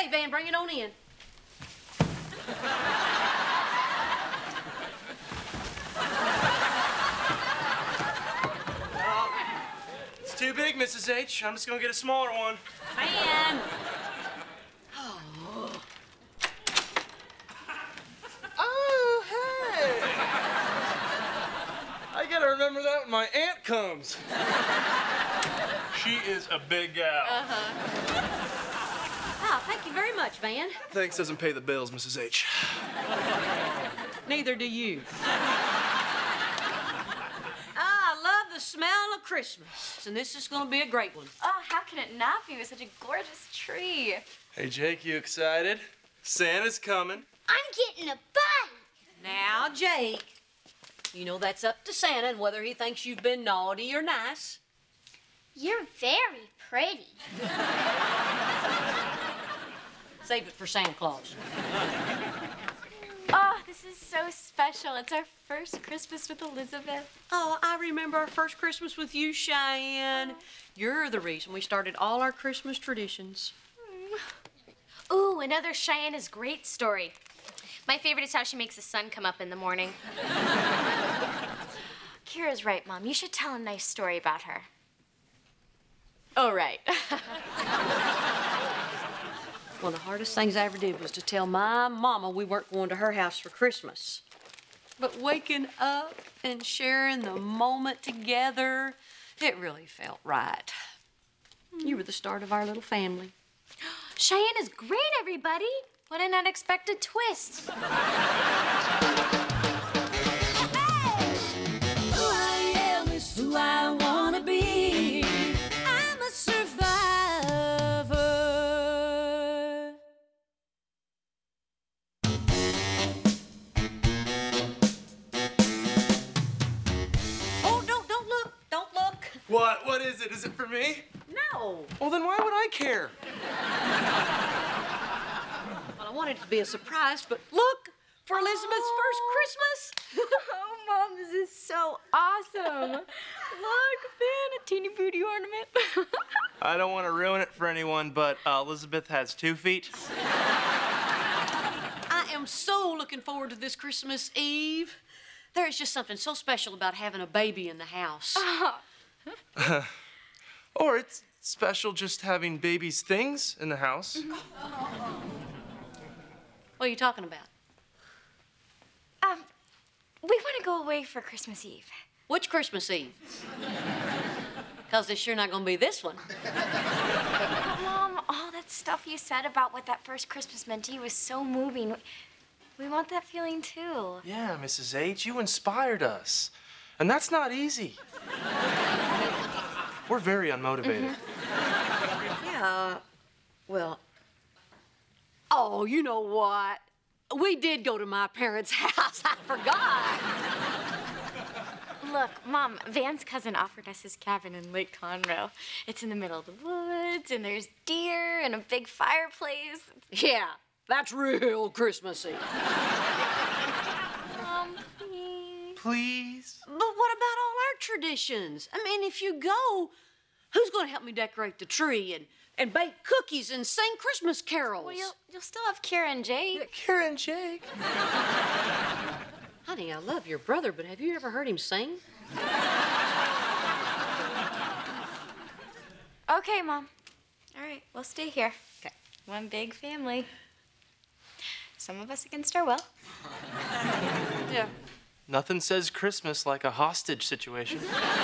Okay, Van, bring it on in. It's too big, Mrs. H. I'm just gonna get a smaller one. Van! Oh, hey! I gotta remember that when my aunt comes. She is a big gal. Oh, thank you very much, Van. Thanks doesn't pay the bills, Mrs. H. Neither do you. I love the smell of Christmas, and this is gonna be a great one. Oh, how can it not be with such a gorgeous tree? Hey, Jake, you excited? Santa's coming. I'm getting a bite. Now, Jake, you know that's up to Santa and whether he thinks you've been naughty or nice. You're very pretty. Save it for Santa Claus. Oh, this is so special. It's our first Christmas with Elizabeth. Oh, I remember our first Christmas with you, Cheyenne. You're the reason we started all our Christmas traditions. Ooh, another Cheyenne is great story. My favorite is how she makes the sun come up in the morning. Kira's right, Mom. You should tell a nice story about her. Oh, right. One of the hardest things I ever did was to tell my mama we weren't going to her house for Christmas. But waking up and sharing the moment together, it really felt right. You were the start of our little family. Cheyenne is great, everybody. What an unexpected twist. Who I am is who I wanna be. I'm a survivor. Oh, don't look, don't look. What? What is it? Is it for me? No. Well, then why would I care? Well, I wanted it to be a surprise, but look, for Elizabeth's first Christmas. Oh, Mom, this is so awesome. Look, Finn, a teeny booty ornament. I don't want to ruin it for anyone, but Elizabeth has 2 feet. I am so looking forward to this Christmas Eve. There is just something so special about having a baby in the house. Or it's special just having babies' things in the house. What are you talking about? We want to go away for Christmas Eve. Which Christmas Eve? Because it's sure not going to be this one. But, Mom, all that stuff you said about what that first Christmas meant to you was so moving. We want that feeling, too. Yeah, Mrs. H, you inspired us. And that's not easy. We're very unmotivated. Yeah, well, oh, you know what? We did go to my parents' house. I forgot. Look, Mom, Van's cousin offered us his cabin in Lake Conroe. It's in the middle of the woods, and there's deer and a big fireplace. Yeah, that's real Christmassy. Mom, please. Please? But what about all our traditions? I mean, if you go, who's going to help me decorate the tree and bake cookies and sing Christmas carols? Well, you'll still have Kira and Jake. Kira and Jake. Honey, I love your brother, but have you ever heard him sing? Okay, Mom. All right, we'll stay here. Okay. One big family. Some of us against our will. Yeah. Nothing says Christmas like a hostage situation.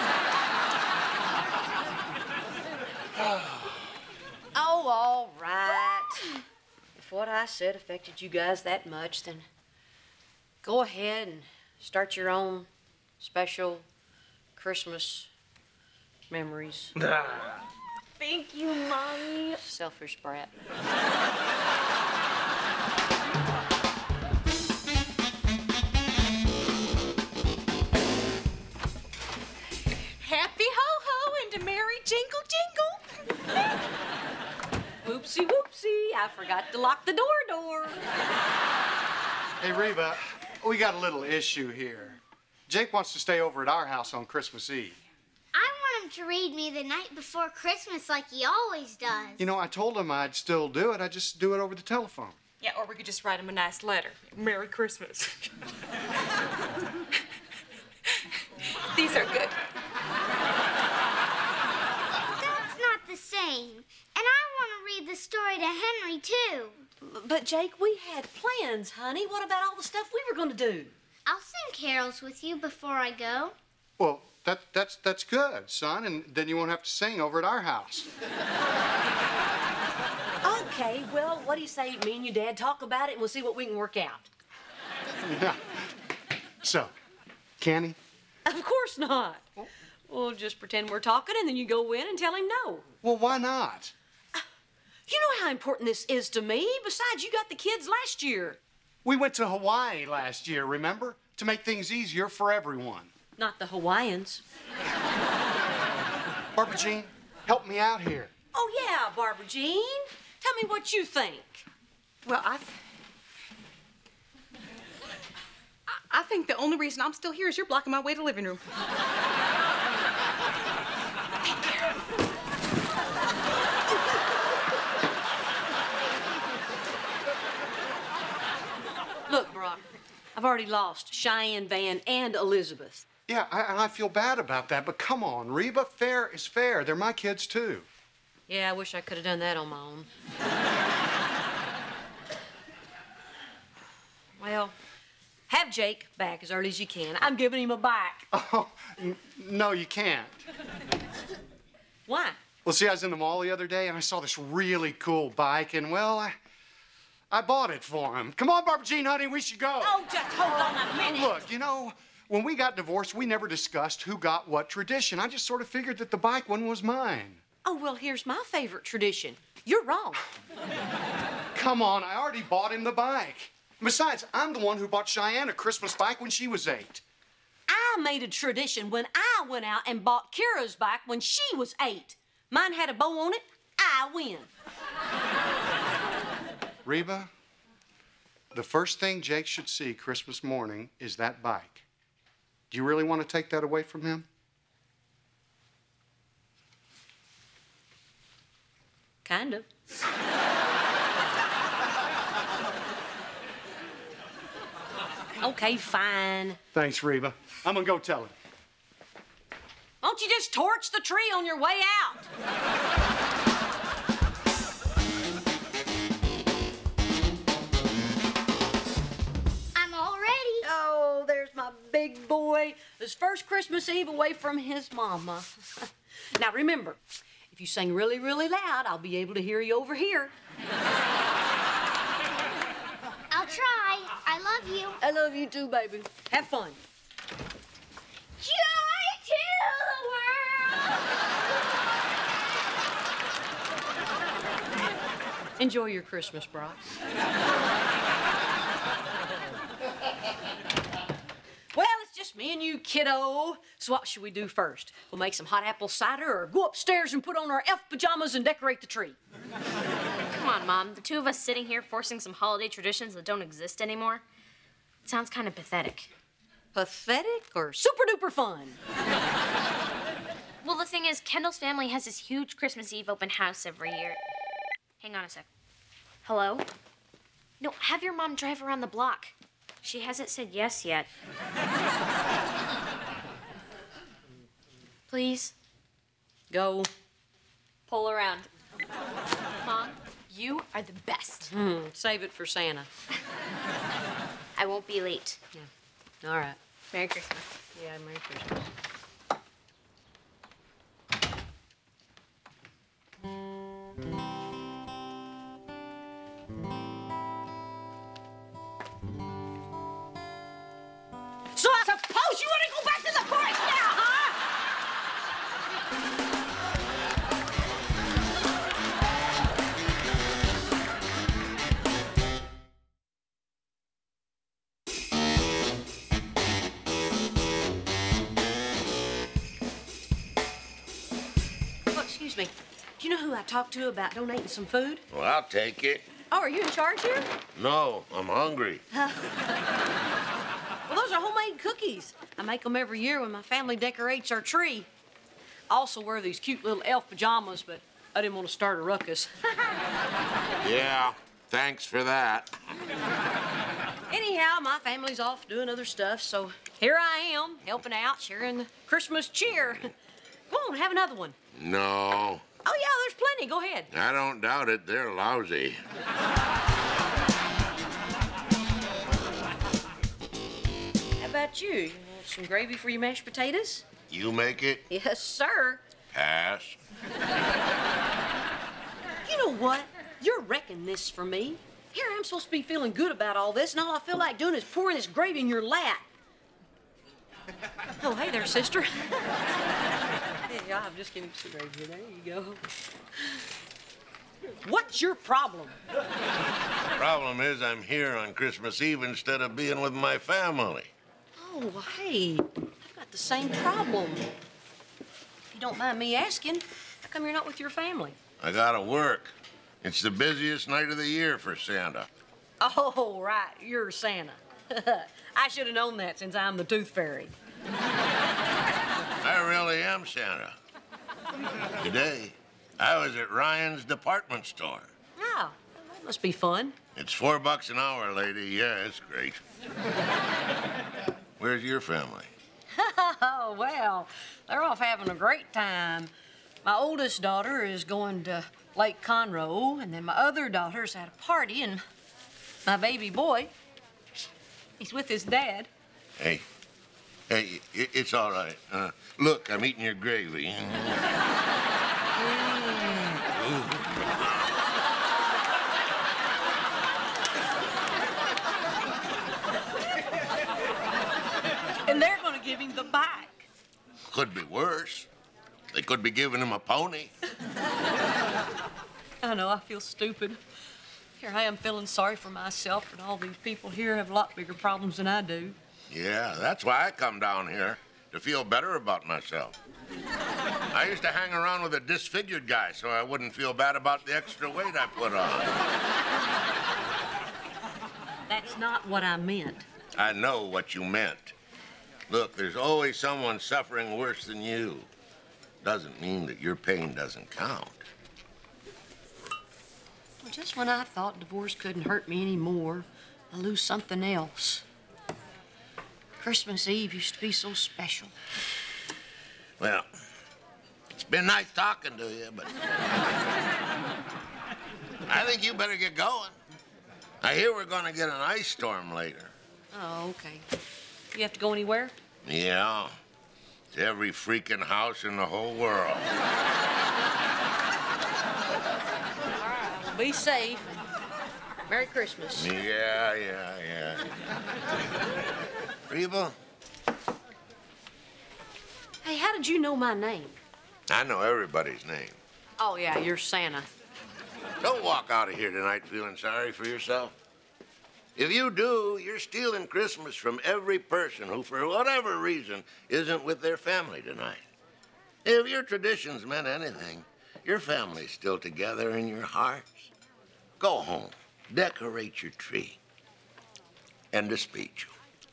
Oh, all right. If what I said affected you guys that much, then go ahead and start your own special Christmas memories. Thank you, Mommy. Selfish brat. Happy ho-ho and a merry jingle jingle. Whoopsie whoopsie, I forgot to lock the door. Hey, Reba, we got a little issue here. Jake wants to stay over at our house on Christmas Eve. I want him to read me the night before Christmas like he always does. You know, I told him I'd still do it. I just do it over the telephone. Yeah, or we could just write him a nice letter. Merry Christmas. These are good. That's not the same. And I want to read the story to Henry, too. But Jake, we had plans, honey. What about all the stuff we were gonna do? I'll sing carols with you before I go. Well, that's good, son, and then you won't have to sing over at our house. Okay, well, what do you say me and your dad talk about it and we'll see what we can work out? Yeah. So, can he? Of course not. We'll just pretend we're talking and then you go in and tell him no. Well, why not? You know how important this is to me. Besides, you got the kids last year. We went to Hawaii last year, remember? To make things easier for everyone. Not the Hawaiians. Barbara Jean, help me out here. Oh, yeah, Barbara Jean. Tell me what you think. Well, I think the only reason I'm still here is you're blocking my way to the living room. Look, Brock, I've already lost cheyenne, Van, and Elizabeth. Yeah, I feel bad about that, but come on, Reba, fair is fair. They're my kids, too. Yeah, I wish I could have done that on my own. Well, have Jake back as early as you can. I'm giving him a bike. Oh, no, you can't. Why? Well, see, I was in the mall the other day, and I saw this really cool bike, and, well, I bought it for him. Come on, Barbara Jean, honey, we should go. Oh, just hold on a minute. Look, you know, when we got divorced, we never discussed who got what tradition. I just sort of figured that the bike one was mine. Oh, well, here's my favorite tradition. You're wrong. Come on, I already bought him the bike. Besides, I'm the one who bought Cheyenne a Christmas bike when she was 8. I made a tradition when I went out and bought Kira's bike when she was 8. Mine had a bow on it. I win. Reba, the first thing Jake should see Christmas morning is that bike. Do you really want to take that away from him? Kind of. Okay, fine. Thanks, Reba. I'm gonna go tell him. Why don't you just torch the tree on your way out? I'm all ready. Oh, there's my big boy. His first Christmas Eve away from his mama. Now remember, if you sing really, really loud, I'll be able to hear you over here. I'll try. I love you. I love you too, baby. Have fun. Joy to the world. Enjoy your Christmas, Brock. Well, it's just me and you, kiddo. So what should we do first? We'll make some hot apple cider or go upstairs and put on our elf pajamas and decorate the tree? Come on, Mom. The two of us sitting here forcing some holiday traditions that don't exist anymore. It sounds kind of pathetic. Pathetic or super duper fun? Well, the thing is, Kendall's family has this huge Christmas Eve open house every year. Hang on a sec. Hello? No, have your mom drive around the block. She hasn't said yes yet. Please? Go. Pull around. Mom, you are the best. Save it for Santa. I won't be late. Yeah. All right. Merry Christmas. Yeah, Merry Christmas. So I suppose you want to go back to the forest now, huh? Oh, excuse me. Do you know who I talked to about donating some food? Well, I'll take it. Oh, are you in charge here? No, I'm hungry. Well, those are homemade cookies. I make them every year when my family decorates our tree. I also wear these cute little elf pajamas, but I didn't want to start a ruckus. Yeah, thanks for that. Anyhow, my family's off doing other stuff, so here I am, helping out, sharing the Christmas cheer. Come on, have another one. No, Oh, yeah, there's plenty. Go ahead. I don't doubt it. They're lousy. How about you? You want some gravy for your mashed potatoes? You make it? Yes, sir. Pass. You know what? You're wrecking this for me. Here I'm supposed to be feeling good about all this, and all I feel like doing is pouring this gravy in your lap. Oh, hey there, sister. Hey, I'm just getting some gravy here. There you go. What's your problem? Problem is, I'm here on Christmas Eve instead of being with my family. Oh, hey, I've got the same problem. If you don't mind me asking, how come you're not with your family? I gotta work. It's the busiest night of the year for Santa. Oh, right, you're Santa. I should have known that since I'm the Tooth Fairy. I really am Santa. Today, I was at Ryan's department store. Oh, that must be fun. It's $4 an hour, lady. Yeah, it's great. Where's your family? Oh, well, they're off having a great time. My oldest daughter is going to Lake Conroe, and then my other daughter's at a party, and my baby boy, he's with his dad. Hey, it's all right. Look, I'm eating your gravy. And they're going to give him the bike. Could be worse. They could be giving him a pony. I know, I feel stupid. Here I am feeling sorry for myself, and all these people here have a lot bigger problems than I do. Yeah, that's why I come down here, to feel better about myself. I used to hang around with a disfigured guy so I wouldn't feel bad about the extra weight I put on. That's not what I meant. I know what you meant. Look, there's always someone suffering worse than you. Doesn't mean that your pain doesn't count. Well, just when I thought divorce couldn't hurt me anymore, I lose something else. Christmas Eve used to be so special. Well, it's been nice talking to you, but I think you better get going. I hear we're gonna get an ice storm later. Oh, okay. You have to go anywhere? Yeah, to every freaking house in the whole world. Be safe. Merry Christmas. Yeah. Reba, Hey, how did you know my name? I know everybody's name. Oh, yeah, you're Santa. Don't walk out of here tonight feeling sorry for yourself. If you do, you're stealing Christmas from every person who, for whatever reason, isn't with their family tonight. If your traditions meant anything, your family's still together in your hearts. Go home, decorate your tree. End of speech.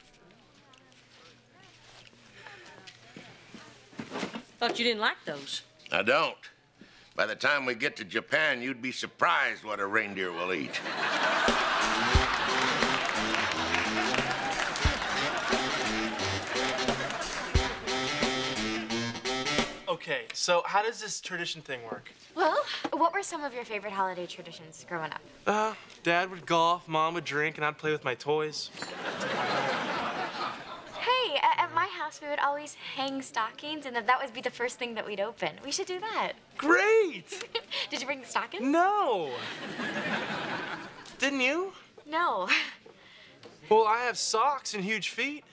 Thought you didn't like those. I don't. By the time we get to Japan, you'd be surprised what a reindeer will eat. Okay, so how does this tradition thing work? Well, what were some of your favorite holiday traditions growing up? Dad would golf, Mom would drink, and I'd play with my toys. Hey, at my house, we would always hang stockings, and then that would be the first thing that we'd open. We should do that. Great! Did you bring the stockings? No! Didn't you? No. Well, I have socks and huge feet.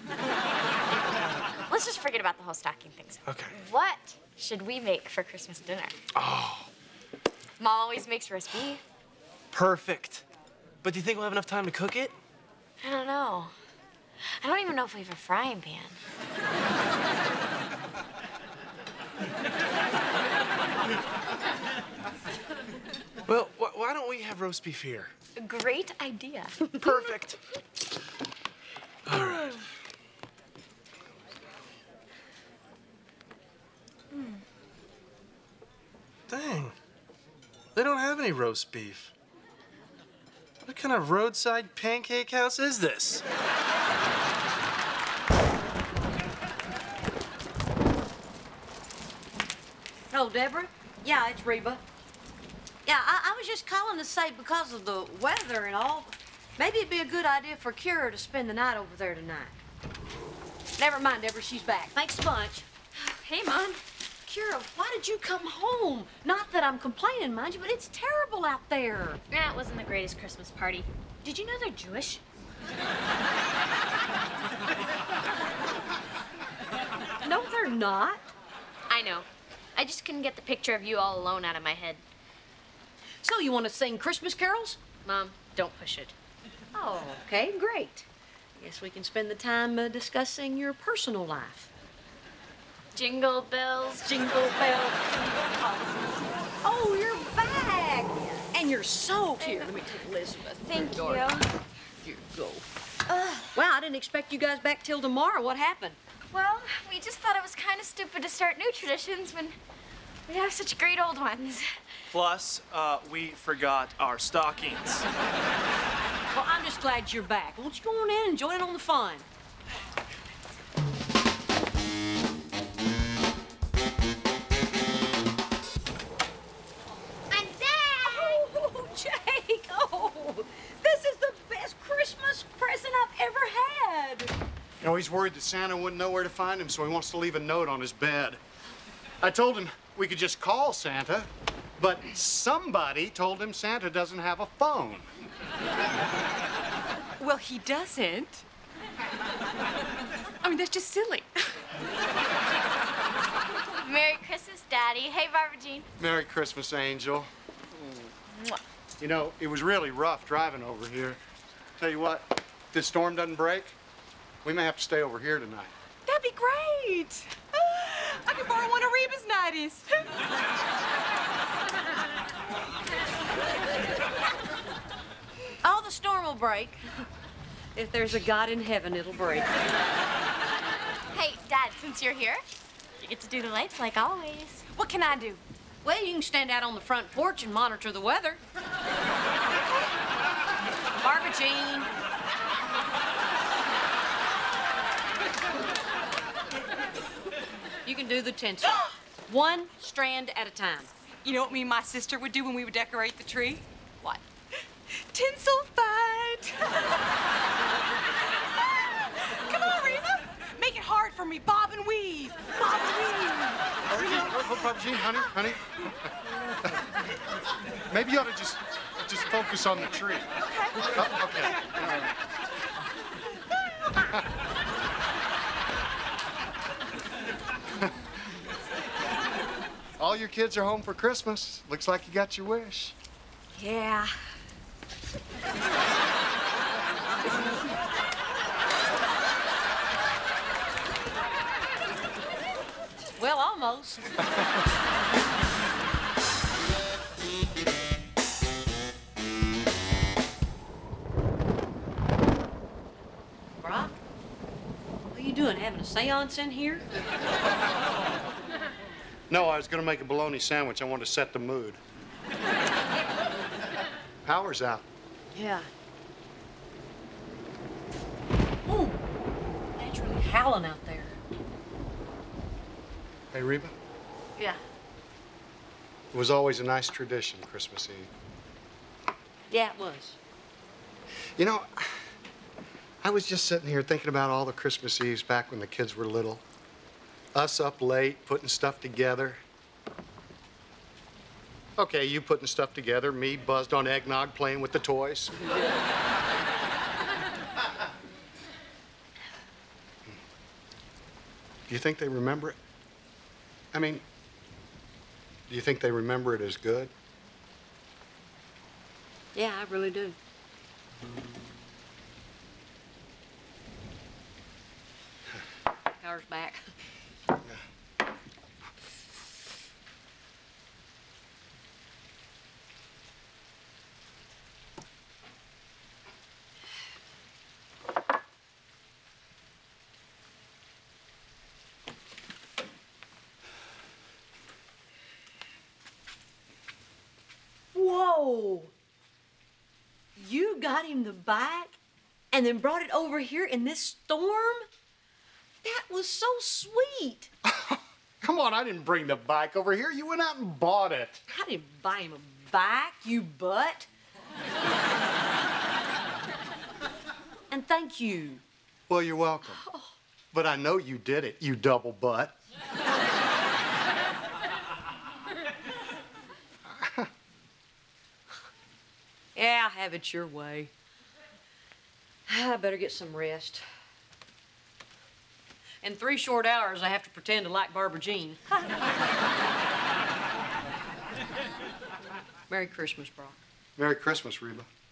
Let's just forget about the whole stocking thing. Okay. What should we make for Christmas dinner? Oh, Mom always makes roast beef. perfect. But do you think we'll have enough time to cook it? I don't know. I don't even know if we have a frying pan. Well, why don't we have roast beef here? Great idea. Perfect. All right. thing. They don't have any roast beef. What kind of roadside pancake house is this? Hello, Deborah. Yeah, it's Reba. Yeah, I was just calling to say because of the weather and all, maybe it'd be a good idea for Kira to spend the night over there tonight. Never mind, Deborah, she's back. Thanks a bunch. Hey, Mom. Kira, why did you come home? Not that I'm complaining, mind you, but it's terrible out there. Yeah, it wasn't the greatest Christmas party. Did you know they're Jewish? No, they're not. I know. I just couldn't get the picture of you all alone out of my head. So you want to sing Christmas carols? Mom, don't push it. Oh, okay, great. Guess we can spend the time discussing your personal life. Jingle bells, Jingle bells. Oh, you're back. And you're soaked. Here, let me take Elizabeth. Thank you. Here you go. Well, I didn't expect you guys back till tomorrow. What happened? Well, we just thought it was kind of stupid to start new traditions when we have such great old ones. Plus, we forgot our stockings. Well, I'm just glad you're back. Won't you go on in and join in on the fun? I'm back! Oh, Jake! Oh, this is the best Christmas present I've ever had. You know, he's worried that Santa wouldn't know where to find him, so he wants to leave a note on his bed. I told him we could just call Santa, but somebody told him Santa doesn't have a phone. Well, he doesn't. I mean, that's just silly. Merry Christmas, Daddy. Hey, Barbara Jean. Merry Christmas, Angel. You know, it was really rough driving over here. Tell you what, if this storm doesn't break, we may have to stay over here tonight. That'd be great. I could borrow one of Reba's nighties. Oh, the storm will break. If there's a God in heaven, it'll break. Hey, Dad, since you're here, you get to do the lights like always. What can I do? Well, you can stand out on the front porch and monitor the weather. Barbara Jean. You can do the tinsel. One strand at a time. You know what me and my sister would do when we would decorate the tree? What? Tinsel fight! Come on, Reba. Make it hard for me. Bob and weave. Bob and weave. Barbara Jean, honey. Maybe you ought to just focus on the tree. Okay. All your kids are home for Christmas. Looks like you got your wish. Yeah. Well, almost. Brock, what are you doing? Having a seance in here? No, I was going to make a bologna sandwich. I wanted to set the mood. Power's out. Yeah. Ooh, that's really howling out there. Hey, Reba, Yeah. it was always a nice tradition, Christmas Eve. Yeah, it was. You know, I was just sitting here thinking about all the Christmas Eves back when the kids were little. Us up late, putting stuff together. Okay, you putting stuff together, me buzzed on eggnog, playing with the toys. Do you think they remember it? I mean, do you think they remember it as good? Yeah, I really do. Power's back. Wow! You got him the bike and then brought it over here in this storm? That was so sweet. Come on, I didn't bring the bike over here. You went out and bought it. I didn't buy him a bike, you butt. And thank you. Well, you're welcome. But I know you did it, you double butt. Yeah, have it your way. I better get some rest. In 3 short hours, I have to pretend to like Barbara Jean. Merry Christmas, Brock. Merry Christmas, Reba.